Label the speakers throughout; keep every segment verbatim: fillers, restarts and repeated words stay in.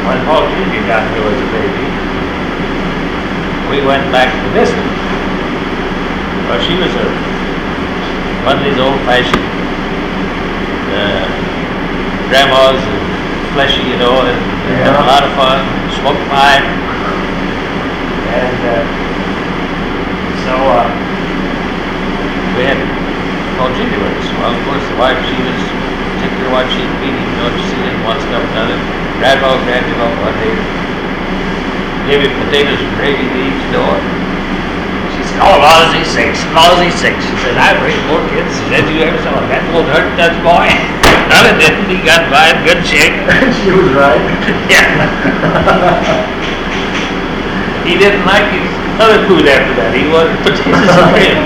Speaker 1: when Paul Junior got here as a baby, we went back to visit. Well, she was a, one of these old-fashioned uh, grandmas, and fleshy, you know, and yeah. Had a lot of fun, smoked pipe, and uh, so uh, we had Paul Junior with us. Well, of course, the wife, she was particular what she'd be eating, you know, she didn't want stuff and other. Grandpa grabbed him up one day, gave him potatoes and gravy to each door. She said, oh, lousy six, lousy six. She said, I raised four kids. She said, you ever saw that old hurt Dutch boy? No, it didn't. He got by in good shape.
Speaker 2: She was right.
Speaker 1: Yeah. He didn't like his other food after that. He wanted potatoes and gravy.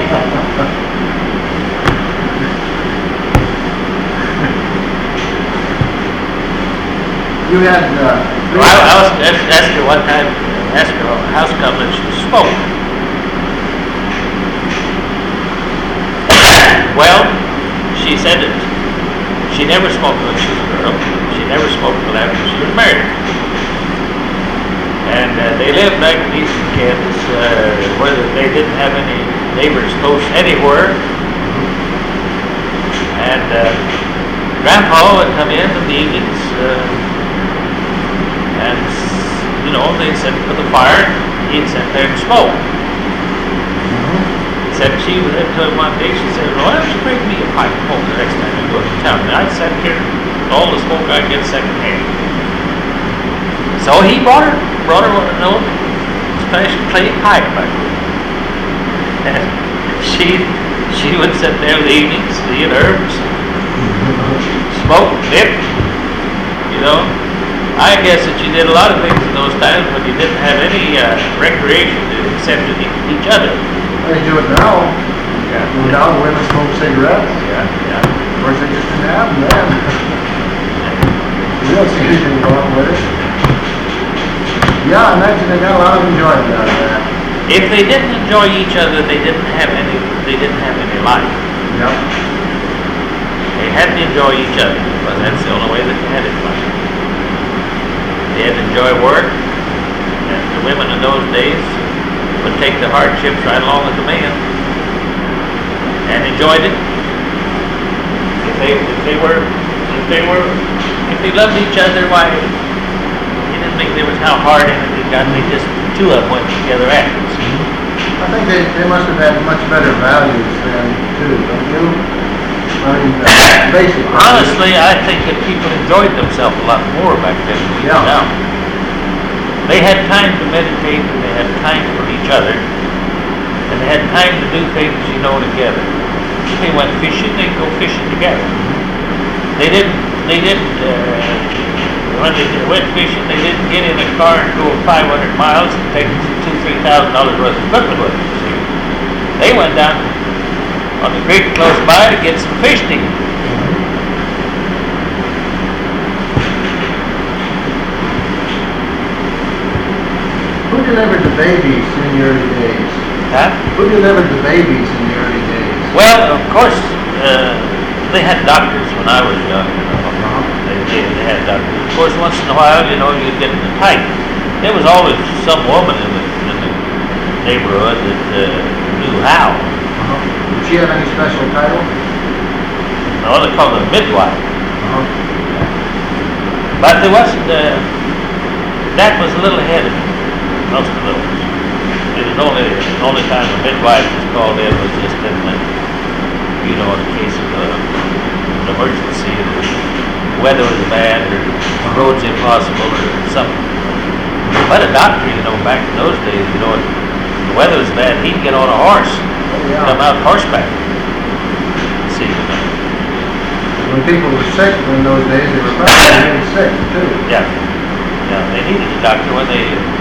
Speaker 2: You had, uh...
Speaker 1: Well, I, I was asked her one time, asked her on the house come and she spoke. Well, she said that she never smoked when she was a girl. She never smoked until after she was married. And uh, they lived back in eastern Kansas, uh, where they didn't have any neighbors close anywhere. And uh, Grandpa would come in in the evenings, uh, and, you know, they'd sit for the fire, he'd sit there and smoke. Mm-hmm. He said she was into him one day, she said, well, why don't you bring me a pipe of smoke the next time you go to town? And I'd sit here, all the smoke I'd get secondhand. So he brought her, brought her an old special clay pipe back there. And she, she would sit there in the evenings, eat herbs, smoke, dip, you know. I guess that you did a lot of things in those times when you didn't have any uh, recreation except to each other.
Speaker 2: They do it now.
Speaker 1: Yeah.
Speaker 2: Now women smoke cigarettes.
Speaker 1: Yeah, yeah.
Speaker 2: Of course, they just didn't have them then. You don't see anything wrong with it. Yeah, I imagine they got a lot of enjoyment out of that.
Speaker 1: If they didn't enjoy each other, they didn't have any. They didn't have any life.
Speaker 2: Yep.
Speaker 1: They had to enjoy each other, because that's the only way that they had it life. They had to enjoy work, and the women in those days would take the hardships right along with the men, and enjoyed it. If they, if they were, if they were, if they loved each other, why, you didn't think there was how hard anything got. They just, two of them went together afterwards.
Speaker 2: I think they, they must have had much better values then, too, don't you? I mean, uh, basically.
Speaker 1: Honestly, I think that people enjoyed themselves a lot more back then than we do
Speaker 2: Yeah.
Speaker 1: now. They had time to meditate, and they had time for each other, and they had time to do things, you know, together. If they went fishing, they'd go fishing together. They didn't, they didn't, uh, when they went fishing, they didn't get in a car and go five hundred miles and take two, three thousand dollars worth of equipment with them, you see. They went down on the creek close by to get some fish to eat.
Speaker 2: Who delivered the babies in the early days?
Speaker 1: Huh?
Speaker 2: Who delivered the babies in the early days?
Speaker 1: Well, of course, uh, they had doctors when I was young. You know.
Speaker 2: Uh-huh.
Speaker 1: They, they, they had doctors. Of course, once in a while, you know, you'd get in the tight. There was always some woman in the, in the neighborhood that uh, knew how.
Speaker 2: Uh-huh. Did she have any special title?
Speaker 1: No, they called her midwife.
Speaker 2: Uh-huh.
Speaker 1: But there wasn't, uh, that was a little ahead of me, most of those. It was only, the only time a midwife was called in was just in the, you know, in case of uh, an emergency, or the weather was bad, or the road's impossible, or something. But a doctor, you know, back in those days, you know, if the weather was bad, he'd get on a horse,
Speaker 2: Oh, yeah.
Speaker 1: come out horseback. See, you know.
Speaker 2: When people were sick in those days, they were probably really sick, too.
Speaker 1: Yeah, yeah, they needed a doctor when they